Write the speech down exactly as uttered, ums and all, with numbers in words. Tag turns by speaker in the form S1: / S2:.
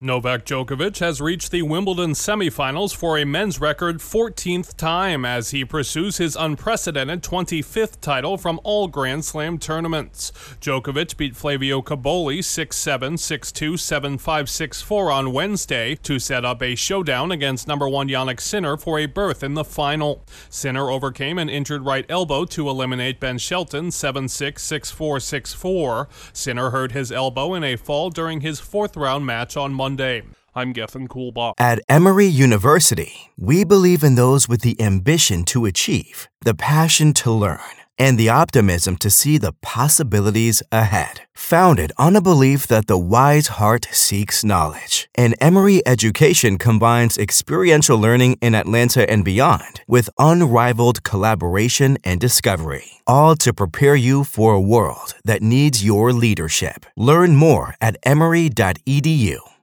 S1: Novak Djokovic has reached the Wimbledon semifinals for a men's record fourteenth time as he pursues his unprecedented twenty-fifth title from all Grand Slam tournaments. Djokovic beat Flavio Cobolli six seven, six two, seven five, six four on Wednesday to set up a showdown against number one Jannik Sinner for a berth in the final. Sinner overcame an injured right elbow to eliminate Ben Shelton seven six, six four, six four. Sinner hurt his elbow in a fall during his fourth round match on Monday. I'm Gethin Coolbaugh.
S2: At Emory University, we believe in those with the ambition to achieve, the passion to learn, and the optimism to see the possibilities ahead. Founded on a belief that the wise heart seeks knowledge, and Emory education combines experiential learning in Atlanta and beyond with unrivaled collaboration and discovery, all to prepare you for a world that needs your leadership. Learn more at emory dot e d u.